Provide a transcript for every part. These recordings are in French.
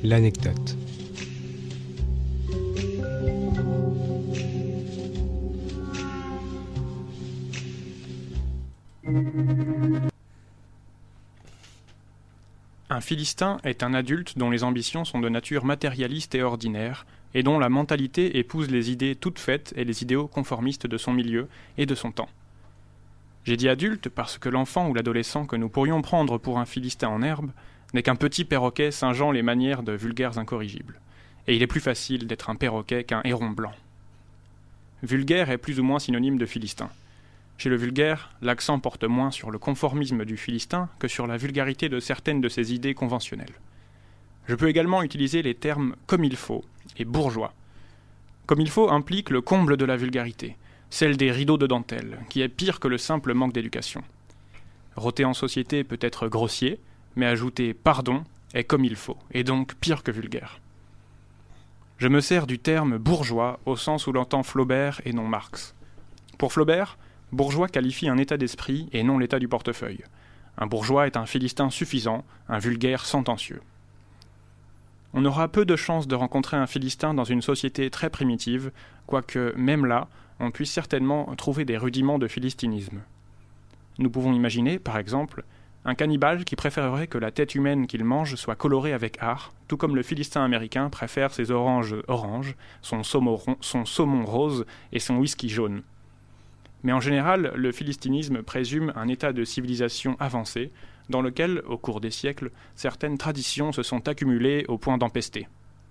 L'anecdote. Un Philistin est un adulte dont les ambitions sont de nature matérialiste et ordinaire, et dont la mentalité épouse les idées toutes faites et les idéaux conformistes de son milieu et de son temps. J'ai dit adulte parce que l'enfant ou l'adolescent que nous pourrions prendre pour un Philistin en herbe n'est qu'un petit perroquet singeant les manières de vulgaires incorrigibles. Et il est plus facile d'être un perroquet qu'un héron blanc. Vulgaire est plus ou moins synonyme de Philistin. Chez le vulgaire, l'accent porte moins sur le conformisme du Philistin que sur la vulgarité de certaines de ses idées conventionnelles. Je peux également utiliser les termes « comme il faut » et « bourgeois ». « Comme il faut » implique le comble de la vulgarité, celle des rideaux de dentelle, qui est pire que le simple manque d'éducation. Rôter en société peut être grossier, mais ajouter « pardon » est comme il faut, et donc pire que vulgaire. Je me sers du terme « bourgeois » au sens où l'entend Flaubert et non Marx. Pour Flaubert, bourgeois qualifie un état d'esprit et non l'état du portefeuille. Un bourgeois est un Philistin suffisant, un vulgaire sentencieux. On aura peu de chances de rencontrer un Philistin dans une société très primitive, quoique, même là, on puisse certainement trouver des rudiments de philistinisme. Nous pouvons imaginer, par exemple, un cannibale qui préférerait que la tête humaine qu'il mange soit colorée avec art, tout comme le Philistin américain préfère ses oranges orange, son saumon rose et son whisky jaune. Mais en général, le philistinisme présume un état de civilisation avancée, dans lequel, au cours des siècles, certaines traditions se sont accumulées au point d'empester.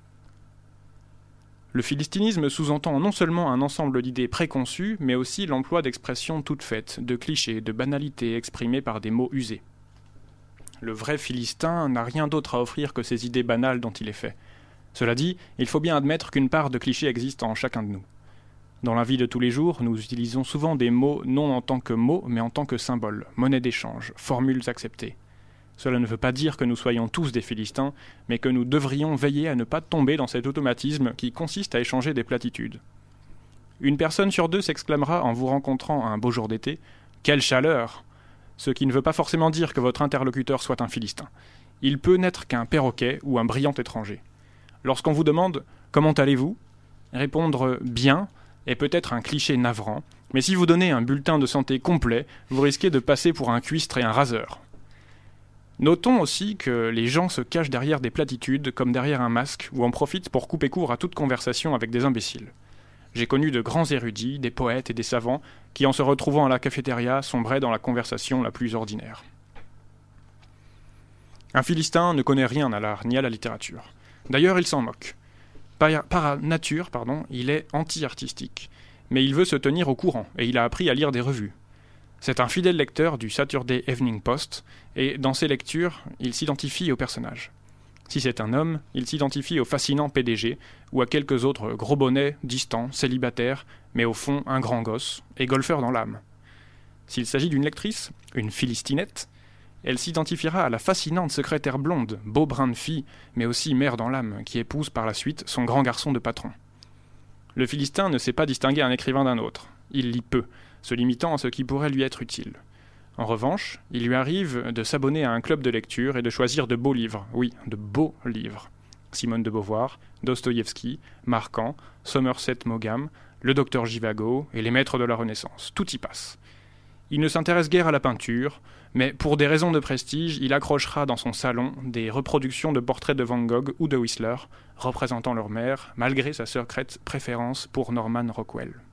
Le philistinisme sous-entend non seulement un ensemble d'idées préconçues, mais aussi l'emploi d'expressions toutes faites, de clichés, de banalités exprimées par des mots usés. Le vrai Philistin n'a rien d'autre à offrir que ces idées banales dont il est fait. Cela dit, il faut bien admettre qu'une part de clichés existe en chacun de nous. Dans la vie de tous les jours, nous utilisons souvent des mots non en tant que mots, mais en tant que symboles, monnaie d'échange, formules acceptées. Cela ne veut pas dire que nous soyons tous des Philistins, mais que nous devrions veiller à ne pas tomber dans cet automatisme qui consiste à échanger des platitudes. Une personne sur deux s'exclamera en vous rencontrant un beau jour d'été « Quelle chaleur !» Ce qui ne veut pas forcément dire que votre interlocuteur soit un Philistin. Il peut n'être qu'un perroquet ou un brillant étranger. Lorsqu'on vous demande « Comment allez-vous ?», répondre « Bien » est peut-être un cliché navrant, mais si vous donnez un bulletin de santé complet, vous risquez de passer pour un cuistre et un raseur. Notons aussi que les gens se cachent derrière des platitudes comme derrière un masque ou en profitent pour couper court à toute conversation avec des imbéciles. J'ai connu de grands érudits, des poètes et des savants qui, en se retrouvant à la cafétéria, sombraient dans la conversation la plus ordinaire. Un Philistin ne connaît rien à l'art ni à la littérature. D'ailleurs, il s'en moque. Par nature, il est anti-artistique, mais il veut se tenir au courant et il a appris à lire des revues. C'est un fidèle lecteur du Saturday Evening Post et dans ses lectures, il s'identifie au personnage. Si c'est un homme, il s'identifie au fascinant PDG ou à quelques autres gros bonnets, distants, célibataires, mais au fond un grand gosse et golfeur dans l'âme. S'il s'agit d'une lectrice, une philistinette, elle s'identifiera à la fascinante secrétaire blonde, beau brin de fille, mais aussi mère dans l'âme, qui épouse par la suite son grand garçon de patron. Le Philistin ne sait pas distinguer un écrivain d'un autre. Il lit peu, se limitant à ce qui pourrait lui être utile. En revanche, il lui arrive de s'abonner à un club de lecture et de choisir de beaux livres. Oui, de beaux livres. Simone de Beauvoir, Dostoïevski, Marquand, Somerset Maugham, le docteur Zhivago et les maîtres de la Renaissance. Tout y passe. Il ne s'intéresse guère à la peinture, mais pour des raisons de prestige, il accrochera dans son salon des reproductions de portraits de Van Gogh ou de Whistler, représentant leur mère, malgré sa secrète préférence pour Norman Rockwell.